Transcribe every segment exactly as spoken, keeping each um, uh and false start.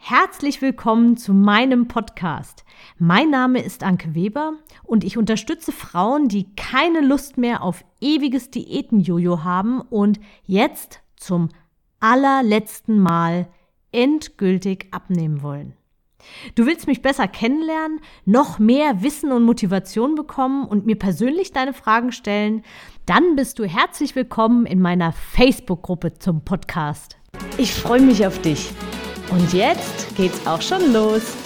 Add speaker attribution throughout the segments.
Speaker 1: Herzlich willkommen zu meinem Podcast. Mein Name ist Anke Weber und ich unterstütze Frauen, die keine Lust mehr auf ewiges Diäten-Jojo haben und jetzt zum allerletzten Mal endgültig abnehmen wollen. Du willst mich besser kennenlernen, noch mehr Wissen und Motivation bekommen und mir persönlich deine Fragen stellen? Dann bist du herzlich willkommen in meiner Facebook-Gruppe zum Podcast. Ich freue mich auf dich. Und jetzt geht's auch schon los.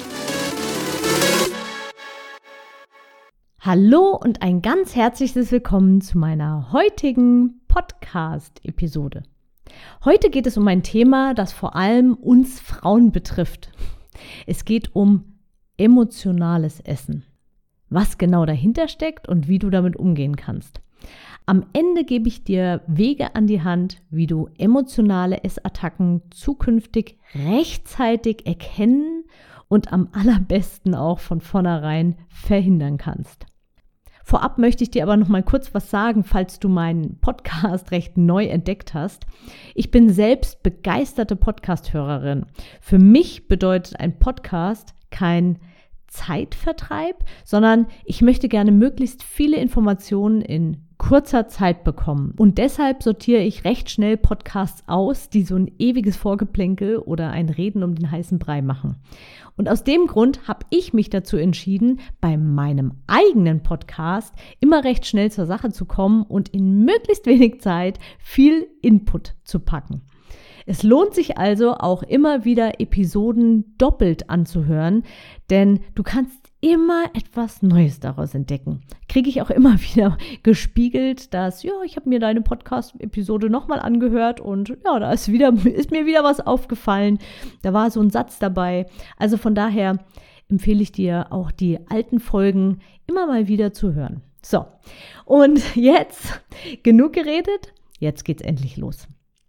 Speaker 1: Hallo und ein ganz herzliches Willkommen zu meiner heutigen Podcast-Episode. Heute geht es um ein Thema, das vor allem uns Frauen betrifft. Es geht um emotionales Essen. Was genau dahinter steckt und wie du damit umgehen kannst. Am Ende gebe ich dir Wege an die Hand, wie du emotionale Essattacken zukünftig rechtzeitig erkennen und am allerbesten auch von vornherein verhindern kannst. Vorab möchte ich dir aber noch mal kurz was sagen, falls du meinen Podcast recht neu entdeckt hast. Ich bin selbst begeisterte Podcast-Hörerin. Für mich bedeutet ein Podcast kein Zeitvertreib, sondern ich möchte gerne möglichst viele Informationen in kurzer Zeit bekommen. Und deshalb sortiere ich recht schnell Podcasts aus, die so ein ewiges Vorgeplänkel oder ein Reden um den heißen Brei machen. Und aus dem Grund habe ich mich dazu entschieden, bei meinem eigenen Podcast immer recht schnell zur Sache zu kommen und in möglichst wenig Zeit viel Input zu packen. Es lohnt sich also auch immer wieder Episoden doppelt anzuhören, denn du kannst immer etwas Neues daraus entdecken. Kriege ich auch immer wieder gespiegelt, dass, ja, ich habe mir deine Podcast-Episode nochmal angehört und ja, da ist, wieder, ist mir wieder was aufgefallen. Da war so ein Satz dabei. Also von daher empfehle ich dir auch die alten Folgen immer mal wieder zu hören. So, und jetzt genug geredet, jetzt geht's endlich los.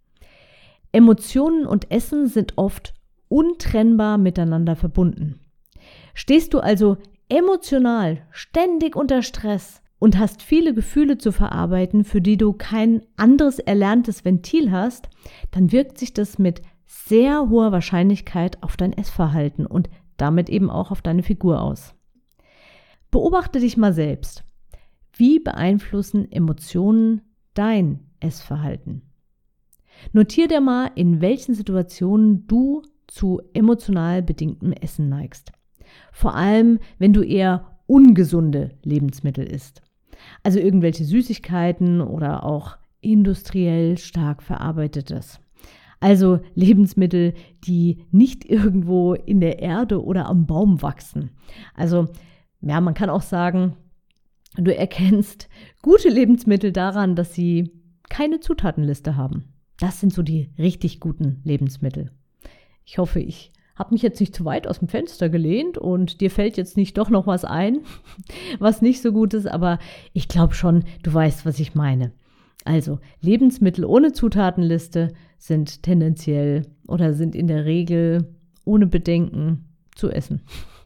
Speaker 1: Emotionen und Essen sind oft untrennbar miteinander verbunden. Stehst du also emotional ständig unter Stress und hast viele Gefühle zu verarbeiten, für die du kein anderes erlerntes Ventil hast, dann wirkt sich das mit sehr hoher Wahrscheinlichkeit auf dein Essverhalten und damit eben auch auf deine Figur aus. Beobachte dich mal selbst. Wie beeinflussen Emotionen dein Essverhalten? Notier dir mal, in welchen Situationen du zu emotional bedingtem Essen neigst. Vor allem, wenn du eher ungesunde Lebensmittel isst. Also irgendwelche Süßigkeiten oder auch industriell stark verarbeitetes. Also Lebensmittel, die nicht irgendwo in der Erde oder am Baum wachsen. Also, ja, man kann auch sagen, du erkennst gute Lebensmittel daran, dass sie keine Zutatenliste haben. Das sind so die richtig guten Lebensmittel. Ich hoffe, ich habe mich jetzt nicht zu weit aus dem Fenster gelehnt und dir fällt jetzt nicht doch noch was ein, was nicht so gut ist, aber ich glaube schon, du weißt, was ich meine. Also, Lebensmittel ohne Zutatenliste sind tendenziell oder sind in der Regel ohne Bedenken zu essen.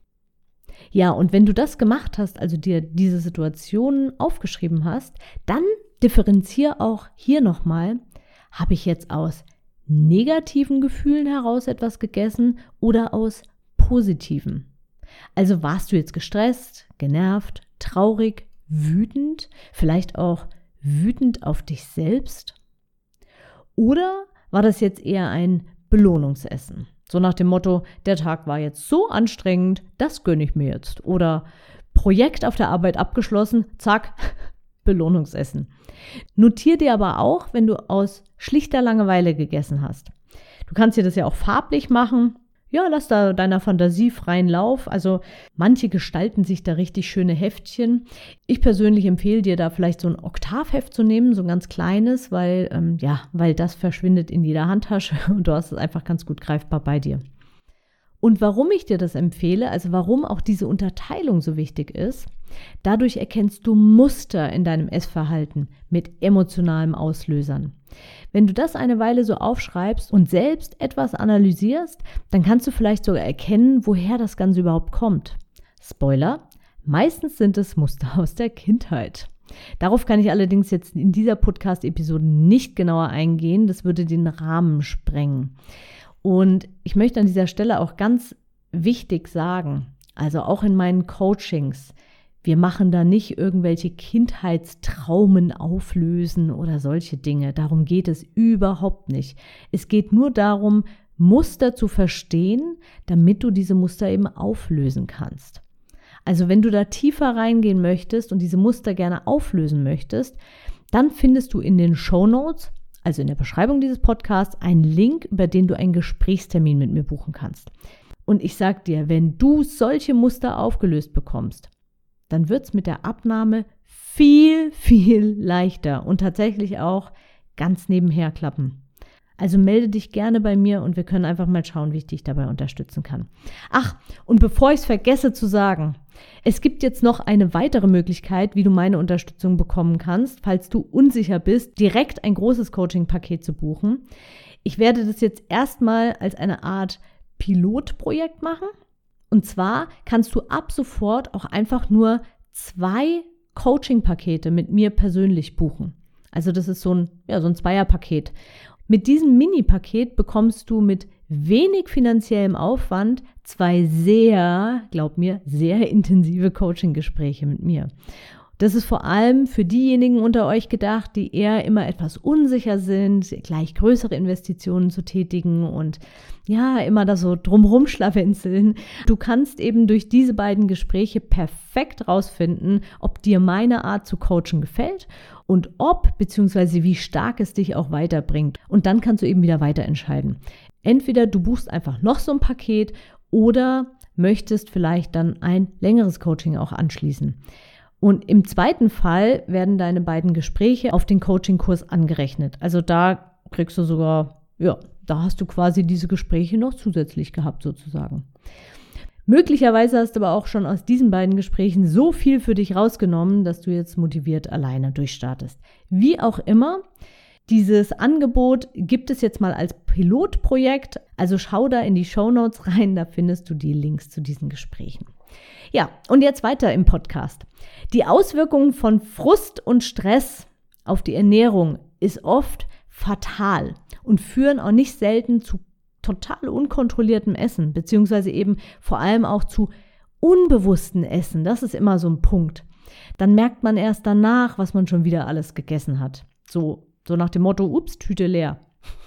Speaker 1: Ja, und wenn du das gemacht hast, also dir diese Situationen aufgeschrieben hast, dann differenziere auch hier nochmal, habe ich jetzt aus negativen Gefühlen heraus etwas gegessen oder aus positiven? Also warst du jetzt gestresst, genervt, traurig, wütend, vielleicht auch wütend auf dich selbst? Oder war das jetzt eher ein Belohnungsessen? So nach dem Motto, der Tag war jetzt so anstrengend, das gönne ich mir jetzt. Oder Projekt auf der Arbeit abgeschlossen, zack, Belohnungsessen. Notier dir aber auch, wenn du aus schlichter Langeweile gegessen hast. Du kannst dir das ja auch farblich machen. Ja, lass da deiner Fantasie freien Lauf. Also manche gestalten sich da richtig schöne Heftchen. Ich persönlich empfehle dir da vielleicht so ein Oktavheft zu nehmen, so ein ganz kleines, weil, ähm, ja, weil das verschwindet in jeder Handtasche und du hast es einfach ganz gut greifbar bei dir. Und warum ich dir das empfehle, also warum auch diese Unterteilung so wichtig ist, dadurch erkennst du Muster in deinem Essverhalten mit emotionalen Auslösern. Wenn du das eine Weile so aufschreibst und selbst etwas analysierst, dann kannst du vielleicht sogar erkennen, woher das Ganze überhaupt kommt. Spoiler, meistens sind es Muster aus der Kindheit. Darauf kann ich allerdings jetzt in dieser Podcast-Episode nicht genauer eingehen, das würde den Rahmen sprengen. Und ich möchte an dieser Stelle auch ganz wichtig sagen, also auch in meinen Coachings, wir machen da nicht irgendwelche Kindheitstraumen auflösen oder solche Dinge. Darum geht es überhaupt nicht. Es geht nur darum, Muster zu verstehen, damit du diese Muster eben auflösen kannst. Also wenn du da tiefer reingehen möchtest und diese Muster gerne auflösen möchtest, dann findest du in den Shownotes, also in der Beschreibung dieses Podcasts, einen Link, über den du einen Gesprächstermin mit mir buchen kannst. Und ich sag dir, wenn du solche Muster aufgelöst bekommst, dann wird es mit der Abnahme viel, viel leichter und tatsächlich auch ganz nebenher klappen. Also melde dich gerne bei mir und wir können einfach mal schauen, wie ich dich dabei unterstützen kann. Ach, und bevor ich es vergesse zu sagen, es gibt jetzt noch eine weitere Möglichkeit, wie du meine Unterstützung bekommen kannst, falls du unsicher bist, direkt ein großes Coaching-Paket zu buchen. Ich werde das jetzt erstmal als eine Art Pilotprojekt machen. Und zwar kannst du ab sofort auch einfach nur zwei Coaching-Pakete mit mir persönlich buchen. Also das ist so ein, ja, so ein Zweier-Paket. Mit diesem Mini-Paket bekommst du mit wenig finanziellem Aufwand zwei sehr, glaub mir, sehr intensive Coaching-Gespräche mit mir. Das ist vor allem für diejenigen unter euch gedacht, die eher immer etwas unsicher sind, gleich größere Investitionen zu tätigen und ja, immer da so drumherum schlawenzeln. Du kannst eben durch diese beiden Gespräche perfekt rausfinden, ob dir meine Art zu coachen gefällt und ob bzw. wie stark es dich auch weiterbringt. Und dann kannst du eben wieder weiter entscheiden. Entweder du buchst einfach noch so ein Paket oder möchtest vielleicht dann ein längeres Coaching auch anschließen. Und im zweiten Fall werden deine beiden Gespräche auf den Coaching-Kurs angerechnet. Also da kriegst du sogar, ja, da hast du quasi diese Gespräche noch zusätzlich gehabt sozusagen. Möglicherweise hast du aber auch schon aus diesen beiden Gesprächen so viel für dich rausgenommen, dass du jetzt motiviert alleine durchstartest. Wie auch immer, dieses Angebot gibt es jetzt mal als Pilotprojekt. Also schau da in die Shownotes rein, da findest du die Links zu diesen Gesprächen. Ja, und jetzt weiter im Podcast. Die Auswirkungen von Frust und Stress auf die Ernährung ist oft fatal und führen auch nicht selten zu total unkontrolliertem Essen, beziehungsweise eben vor allem auch zu unbewussten Essen. Das ist immer so ein Punkt. Dann merkt man erst danach, was man schon wieder alles gegessen hat. So, so nach dem Motto, ups, Tüte leer.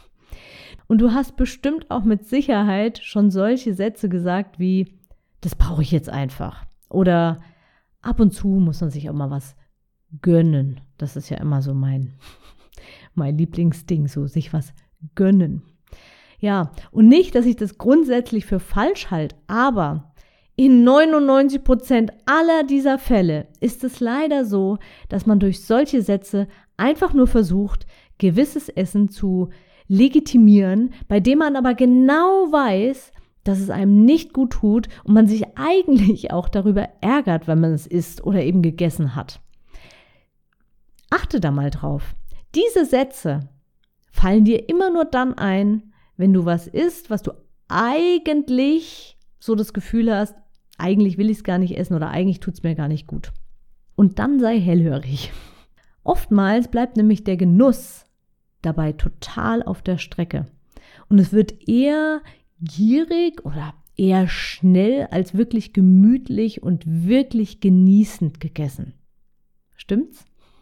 Speaker 1: Und du hast bestimmt auch mit Sicherheit schon solche Sätze gesagt wie, das brauche ich jetzt einfach. Oder ab und zu muss man sich auch mal was gönnen. Das ist ja immer so mein, mein Lieblingsding, so sich was gönnen. Ja, und nicht, dass ich das grundsätzlich für falsch halte, aber in neunundneunzig Prozent aller dieser Fälle ist es leider so, dass man durch solche Sätze einfach nur versucht, gewisses Essen zu legitimieren, bei dem man aber genau weiß, dass es einem nicht gut tut und man sich eigentlich auch darüber ärgert, wenn man es isst oder eben gegessen hat. Achte da mal drauf. Diese Sätze fallen dir immer nur dann ein, wenn du was isst, was du eigentlich so das Gefühl hast, eigentlich will ich es gar nicht essen oder eigentlich tut es mir gar nicht gut. Und dann sei hellhörig. Oftmals bleibt nämlich der Genuss dabei total auf der Strecke. Und es wird eher gierig oder eher schnell als wirklich gemütlich und wirklich genießend gegessen. Stimmt's?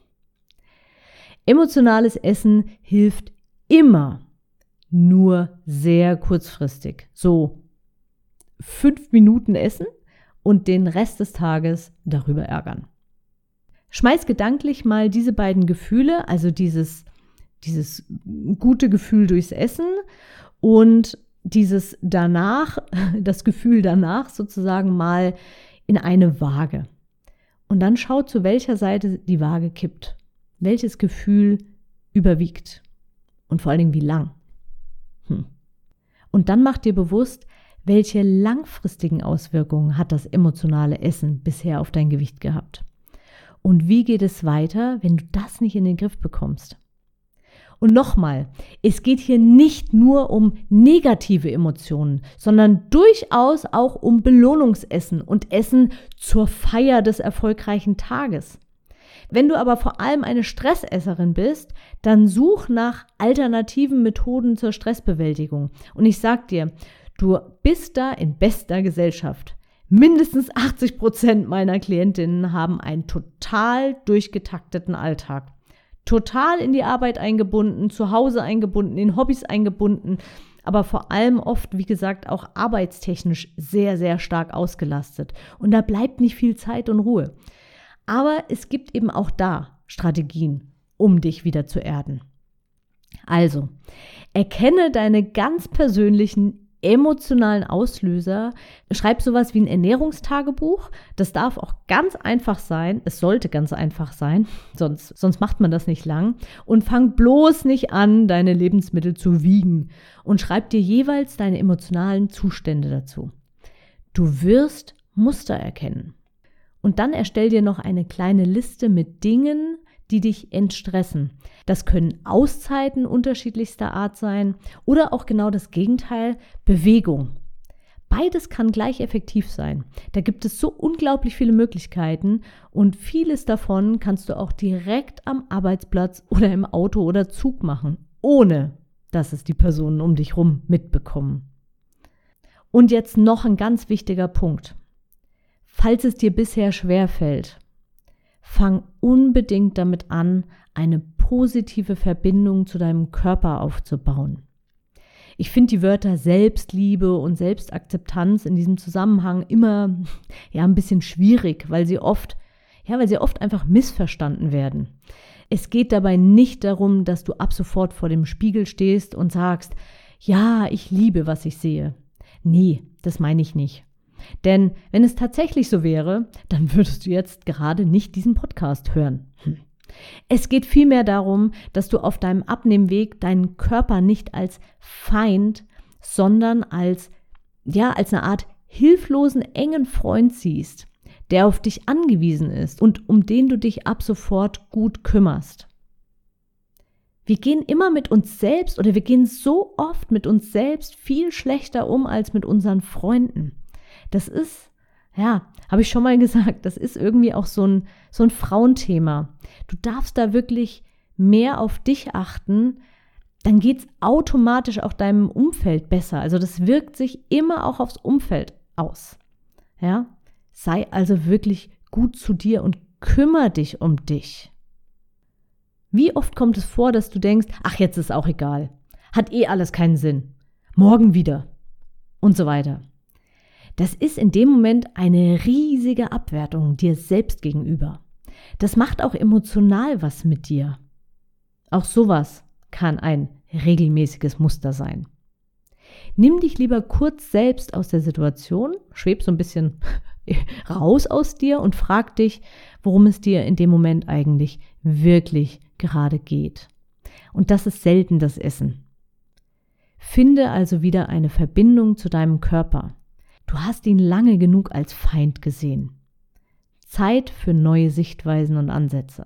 Speaker 1: Emotionales Essen hilft immer, nur sehr kurzfristig. So fünf Minuten essen und den Rest des Tages darüber ärgern. Schmeiß gedanklich mal diese beiden Gefühle, also dieses, dieses gute Gefühl durchs Essen und dieses danach, das Gefühl danach sozusagen mal in eine Waage. Und dann schau, zu welcher Seite die Waage kippt. Welches Gefühl überwiegt. Und vor allen Dingen, wie lang. Hm. Und dann mach dir bewusst, welche langfristigen Auswirkungen hat das emotionale Essen bisher auf dein Gewicht gehabt. Und wie geht es weiter, wenn du das nicht in den Griff bekommst? Und nochmal, es geht hier nicht nur um negative Emotionen, sondern durchaus auch um Belohnungsessen und Essen zur Feier des erfolgreichen Tages. Wenn du aber vor allem eine Stressesserin bist, dann such nach alternativen Methoden zur Stressbewältigung. Und ich sag dir, du bist da in bester Gesellschaft. Mindestens achtzig Prozent meiner Klientinnen haben einen total durchgetakteten Alltag. Total in die Arbeit eingebunden, zu Hause eingebunden, in Hobbys eingebunden, aber vor allem oft, wie gesagt, auch arbeitstechnisch sehr, sehr stark ausgelastet. Und da bleibt nicht viel Zeit und Ruhe. Aber es gibt eben auch da Strategien, um dich wieder zu erden. Also, erkenne deine ganz persönlichen emotionalen Auslöser, schreib sowas wie ein Ernährungstagebuch. Das darf auch ganz einfach sein, es sollte ganz einfach sein, sonst, sonst macht man das nicht lang. Und fang bloß nicht an, deine Lebensmittel zu wiegen und schreib dir jeweils deine emotionalen Zustände dazu. Du wirst Muster erkennen. Und dann erstell dir noch eine kleine Liste mit Dingen, die dich entstressen. Das können Auszeiten unterschiedlichster Art sein oder auch genau das Gegenteil, Bewegung. Beides kann gleich effektiv sein. Da gibt es so unglaublich viele Möglichkeiten und vieles davon kannst du auch direkt am Arbeitsplatz oder im Auto oder Zug machen, ohne dass es die Personen um dich rum mitbekommen. Und jetzt noch ein ganz wichtiger Punkt. Falls es dir bisher schwerfällt, fang unbedingt damit an, eine positive Verbindung zu deinem Körper aufzubauen. Ich finde die Wörter Selbstliebe und Selbstakzeptanz in diesem Zusammenhang immer ja ein bisschen schwierig, weil sie oft ja, weil sie oft einfach missverstanden werden. Es geht dabei nicht darum, dass du ab sofort vor dem Spiegel stehst und sagst, ja, ich liebe, was ich sehe. Nee, das meine ich nicht. Denn wenn es tatsächlich so wäre, dann würdest du jetzt gerade nicht diesen Podcast hören. Hm. Es geht vielmehr darum, dass du auf deinem Abnehmweg deinen Körper nicht als Feind, sondern als, ja, als eine Art hilflosen, engen Freund siehst, der auf dich angewiesen ist und um den du dich ab sofort gut kümmerst. Wir gehen immer mit uns selbst oder wir gehen so oft mit uns selbst viel schlechter um als mit unseren Freunden. Das ist, ja, habe ich schon mal gesagt, das ist irgendwie auch so ein, so ein Frauenthema. Du darfst da wirklich mehr auf dich achten, dann geht es automatisch auch deinem Umfeld besser. Also das wirkt sich immer auch aufs Umfeld aus. Ja, sei also wirklich gut zu dir und kümmere dich um dich. Wie oft kommt es vor, dass du denkst, ach, jetzt ist auch egal, hat eh alles keinen Sinn, morgen wieder und so weiter. Das ist in dem Moment eine riesige Abwertung dir selbst gegenüber. Das macht auch emotional was mit dir. Auch sowas kann ein regelmäßiges Muster sein. Nimm dich lieber kurz selbst aus der Situation, schweb so ein bisschen raus aus dir und frag dich, worum es dir in dem Moment eigentlich wirklich gerade geht. Und das ist selten das Essen. Finde also wieder eine Verbindung zu deinem Körper. Du hast ihn lange genug als Feind gesehen. Zeit für neue Sichtweisen und Ansätze.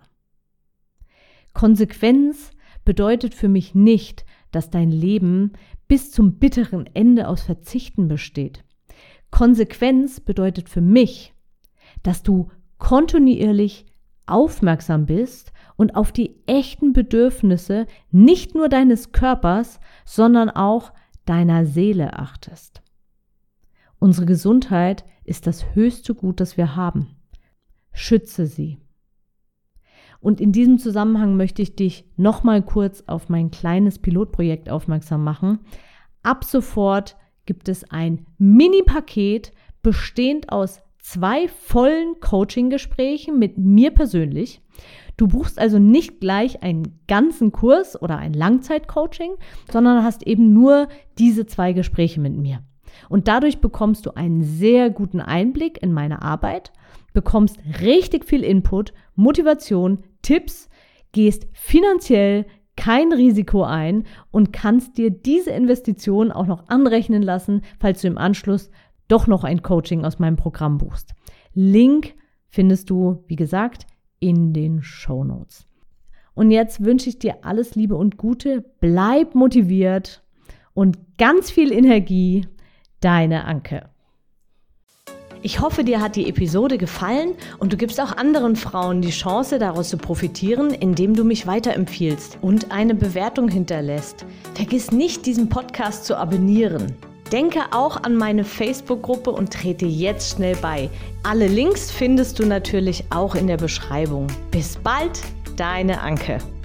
Speaker 1: Konsequenz bedeutet für mich nicht, dass dein Leben bis zum bitteren Ende aus Verzichten besteht. Konsequenz bedeutet für mich, dass du kontinuierlich aufmerksam bist und auf die echten Bedürfnisse nicht nur deines Körpers, sondern auch deiner Seele achtest. Unsere Gesundheit ist das höchste Gut, das wir haben. Schütze sie. Und in diesem Zusammenhang möchte ich dich nochmal kurz auf mein kleines Pilotprojekt aufmerksam machen. Ab sofort gibt es ein Mini-Paket bestehend aus zwei vollen Coaching-Gesprächen mit mir persönlich. Du buchst also nicht gleich einen ganzen Kurs oder ein Langzeit-Coaching, sondern hast eben nur diese zwei Gespräche mit mir. Und dadurch bekommst du einen sehr guten Einblick in meine Arbeit, bekommst richtig viel Input, Motivation, Tipps, gehst finanziell kein Risiko ein und kannst dir diese Investition auch noch anrechnen lassen, falls du im Anschluss doch noch ein Coaching aus meinem Programm buchst. Link findest du, wie gesagt, in den Shownotes. Und jetzt wünsche ich dir alles Liebe und Gute, bleib motiviert und ganz viel Energie. Deine Anke. Ich hoffe, dir hat die Episode gefallen und du gibst auch anderen Frauen die Chance, daraus zu profitieren, indem du mich weiterempfiehlst und eine Bewertung hinterlässt. Vergiss nicht, diesen Podcast zu abonnieren. Denke auch an meine Facebook-Gruppe und trete jetzt schnell bei. Alle Links findest du natürlich auch in der Beschreibung. Bis bald, deine Anke.